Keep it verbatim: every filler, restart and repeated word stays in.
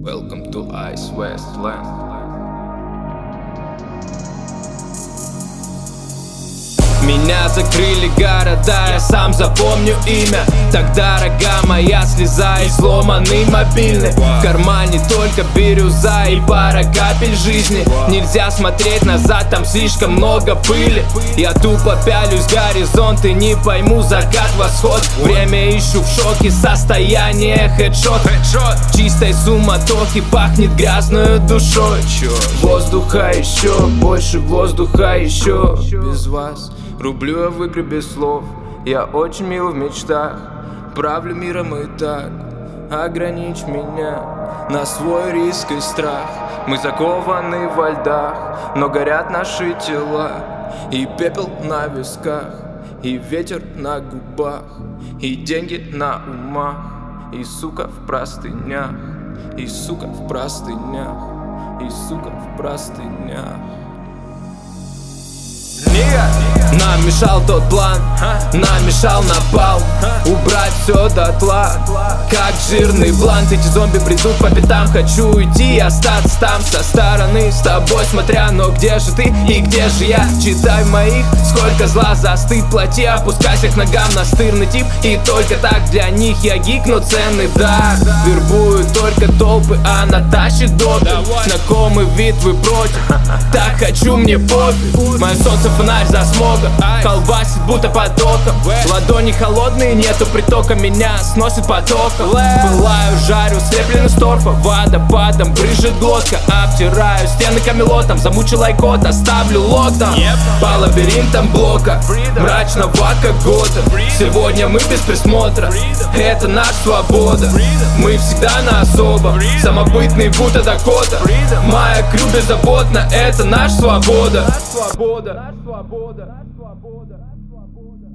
Welcome to Ice Westland. Меня закрыли города, я сам запомню имя. Тогда рога моя слеза и сломанный мобильный. В кармане только бирюза и пара капель жизни. Нельзя смотреть назад, там слишком много пыли. Я тупо пялюсь в горизонт и не пойму закат, восход. Время ищу в шоке, состояние хедшот. Чистой суматохи пахнет грязной душой. Воздуха еще, больше воздуха еще. Без вас рублю я в игры без слов. Я очень мил в мечтах, правлю миром и так. Ограничь меня на свой риск и страх. Мы закованы во льдах, но горят наши тела. И пепел на висках, и ветер на губах, и деньги на умах, и сука в простынях, и сука в простынях, и сука в простынях. Нам мешал тот план, нам мешал напал. Убрать все дотла, как жирный блант. Эти зомби придут по пятам, хочу уйти и остаться там со стороны, с тобой смотря. Но где же ты и где же я? Читай моих, сколько зла застыт, плати, опускайся к ногам, настырный тип. И только так для них я гик, но ценный дар. Вербую только толпы, а она тащит допинг. Знакомый вид, вы против, так хочу, мне пофиг. Мое солнце фонарь за смога, колбасит будто потоком. Ладони холодные, нету притока, меня сносит потоком. Пылаю, жарю, слеплен из торфа, водопадом брызжет глотка. Обтираю стены камелотом, замучил айкот, оставлю локтом. По лабиринтам блока, мрачного какого-то. Сегодня мы без присмотра, это наша свобода. Мы всегда на особо, самобытный будто Дакота. Моя крю беззаботна, это наша свобода. Свобода, свобода, свобода, свобода.